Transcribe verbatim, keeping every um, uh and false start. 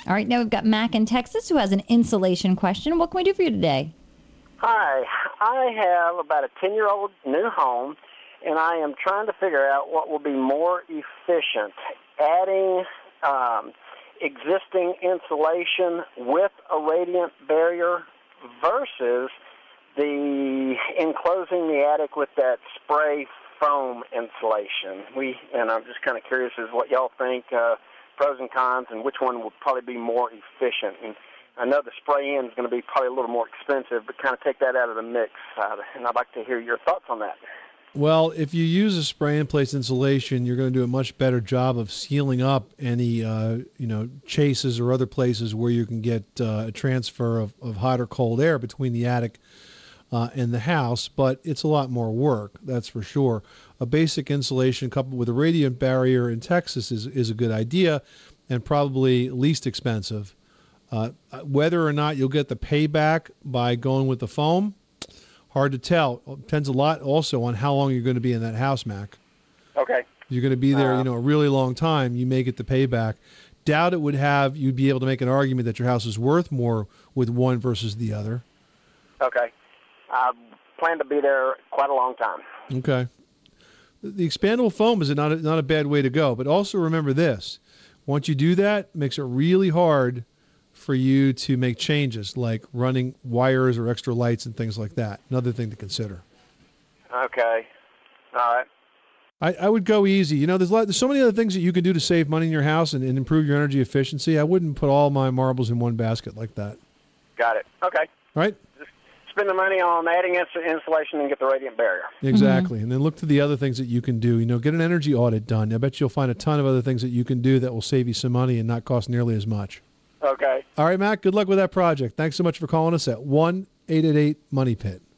All right, now we've got Mac in Texas who has an insulation question. What can we do for you today? Hi, I have about a ten-year-old new home, and I am trying to figure out what will be more efficient, adding um, existing insulation with a radiant barrier versus the enclosing the attic with that spray foam insulation. We and I'm just kind of curious as what y'all think, uh, pros and cons, and which one would probably be more efficient. And I know the spray-in is going to be probably a little more expensive, but kind of take that out of the mix. Uh, and I'd like to hear your thoughts on that. Well, if you use a spray-in-place insulation, you're going to do a much better job of sealing up any, uh, you know, chases or other places where you can get uh, a transfer of, of hot or cold air between the attic uh, and the house. But it's a lot more work, that's for sure. A basic insulation coupled with a radiant barrier in Texas is, is a good idea and probably least expensive. Uh, whether or not you'll get the payback by going with the foam, hard to tell. It depends a lot also on how long you're going to be in that house, Mac. Okay. If you're going to be there, uh, you know, a really long time, you may get the payback. Doubt it would have, you'd be able to make an argument that your house is worth more with one versus the other. Okay. I plan to be there quite a long time. Okay. The expandable foam is not a, not a bad way to go, but also remember this. Once you do that, it makes it really hard for you to make changes like running wires or extra lights and things like that. Another thing to consider. Okay. All right. I, I would go easy. You know, there's, a lot, there's so many other things that you can do to save money in your house and, and improve your energy efficiency. I wouldn't put all my marbles in one basket like that. Got it. Okay. All right? Just spend the money on adding ins- insulation and get the radiant barrier. Exactly. Mm-hmm. And then look to the other things that you can do. You know, get an energy audit done. I bet you'll find a ton of other things that you can do that will save you some money and not cost nearly as much. Okay. All right, Mac, good luck with that project. Thanks so much for calling us at one eight eight eight Money Pit.